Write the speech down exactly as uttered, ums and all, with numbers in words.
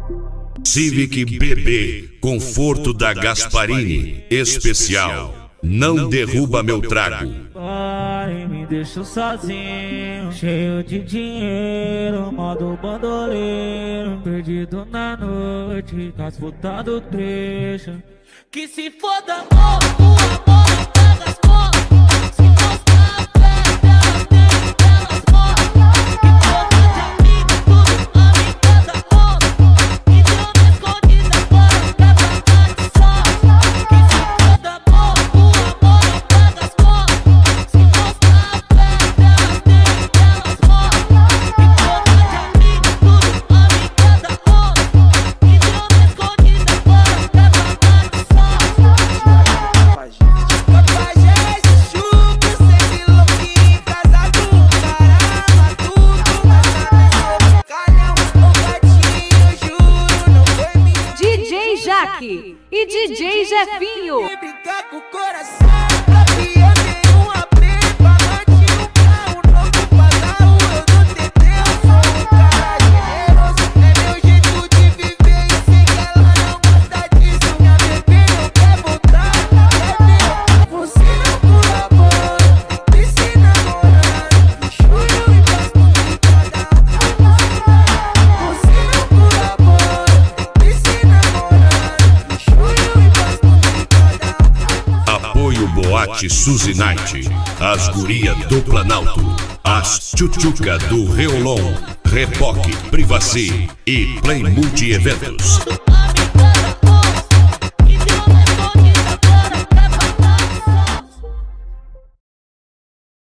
Civic B B, conforto da Gasparini, especial. Não derruba meu trago. Pai, me deixou sozinho, cheio de dinheiro, modo bandoleiro, perdido na noite, com as putas do trecho. Que se foda amor, o amor não paga as contas. Se mostrar a fé, elas têm, elas mostram. Que toda de amigo, tudo amiga da outra. E deu na escondida, fora pra pagar de sorte. Que se foda amor, o amor não paga as contas. Se mostrar a fé, elas têm, elas mostram. Que toda de amigo, tudo amiga da outra. E deu na escondida, fora pra pagar de sorte. D J Jaque e D J Jefinho. Brincar com o coração, pra pior nenhum apego. Amante, um carro novo, pagar o eu não tentei. Eu sou um cara generoso, é meu jeito de viver. E sei que ela não gosta disso. Minha bebê não quer voltar, quer ver. Você não colabora, tem que se namorar. Me choro e gosto de cada um. Você não colabora, tem que se namorar. Me choro e gosto de cada um. Apoio Boate Suzy Night, as guria do Planalto, as tchutchuca do Reolon, Repoque, Privacy e Play Multi Eventos.